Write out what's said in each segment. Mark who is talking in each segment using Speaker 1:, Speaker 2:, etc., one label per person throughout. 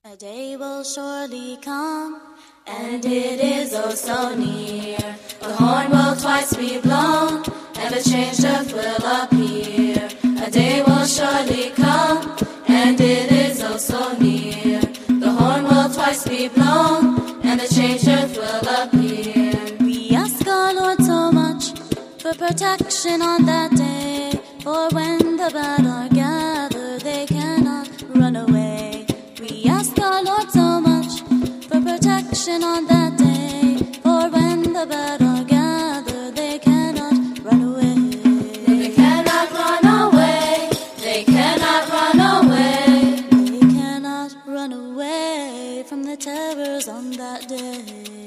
Speaker 1: A day will surely come, and it is oh so near. The horn will twice be blown, and the changed earth will appear. A day will surely come, and it is oh so near. The horn will twice be blown, and the changed earth will appear. We ask our Lord so much for protection on that day, for when the bad are gathered, they cannot run away. We ask our Lord so much for protection on that day, for when the bad are gathered, they cannot run away. They cannot run away. They cannot run away. They cannot run away from the terrors on that day.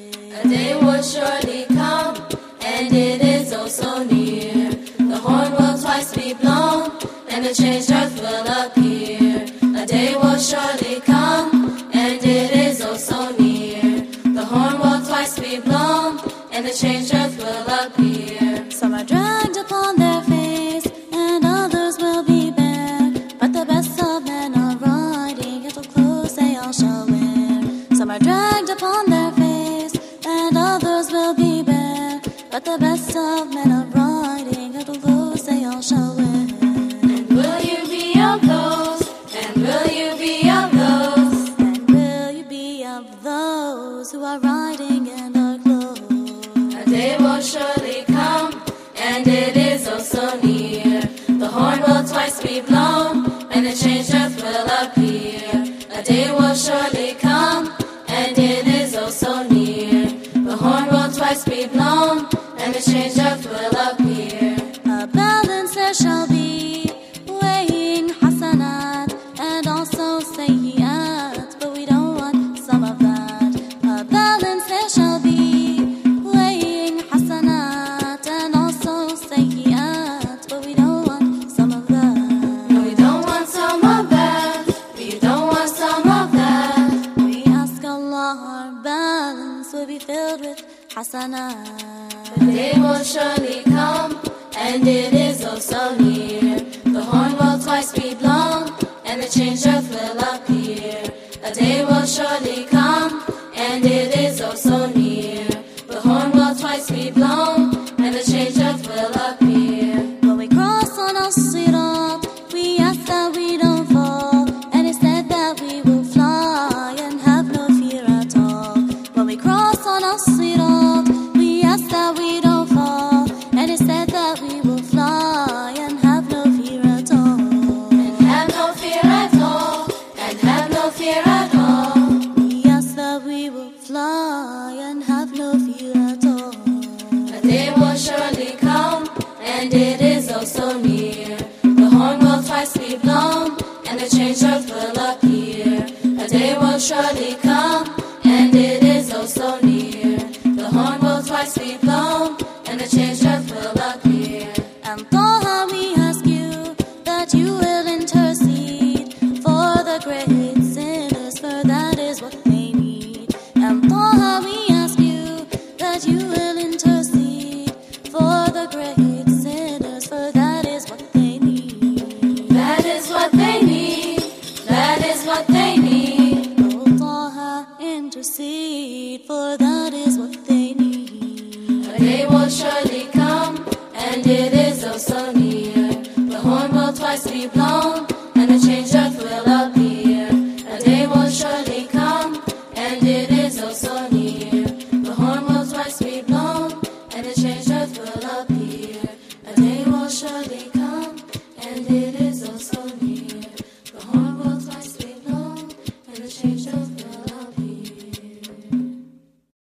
Speaker 1: A day will surely come, and it is oh so near. The horn will twice be blown, and the changed earth will appear. A day will surely come, and it is oh so near. The horn will twice be blown, and the changed earth will appear. Some are dragged upon their face, and others will be bare. But the best of men are riding, little clothes they all shall wear. Some are dragged upon their face, and others will be bare. But the best of men are riding, little clothes they all shall wear. And will you be of those? And will you be of those? And will you be of those who are riding in the clothes? A day will surely come, and it is oh so near. The horn will twice be blown, and the changed earth will appear. A day will surely come, and it is oh so near. The horn will twice be blown, and the changed earth will appear. A balance there shall be, weighing hasanat and also sayyiat, but we don't want some of that. A balance there shall be, weighing hasanat and also sayyiat, but we don't want some of that. No, we don't want some of that. We don't want some of that. We ask Allah our balance will be filled with hasanat. The day will surely come, and it is oh so near. The horn will twice be blown, and the changed earth will appear. A day will surely come, and it is oh so near. The horn will twice be blown, and the changed earth will appear. When we cross on As-Sirat, we ask that we don't fall, and instead that we will fly and have no fear at all. When we cross on As-Sirat, we ask that we don't fall, and instead that we will fly and have no fear at all. And have no fear at all. And have no fear at all. We ask that we will fly and have no fear at all. A day will surely come, and it is oh so near. The horn will twice be blown, and the changed earth will appear. A day will surely come, and it is oh so near. The horn will twice be blown, and the changed earth will appear. And Taha, we ask you that you will intercede for the great sinners, for that is what they need. And Taha, we ask you that you will intercede for the great sinners, for that is what they need. That is what they need. That is what they need. Oh Taha, intercede, for that is what they need. A day will surely come, and it is oh so near. The horn will twice be blown, and the changed earth will appear. A day will surely come, and it is oh so near. The horn will twice be blown, and the changed earth will appear. A day will surely come.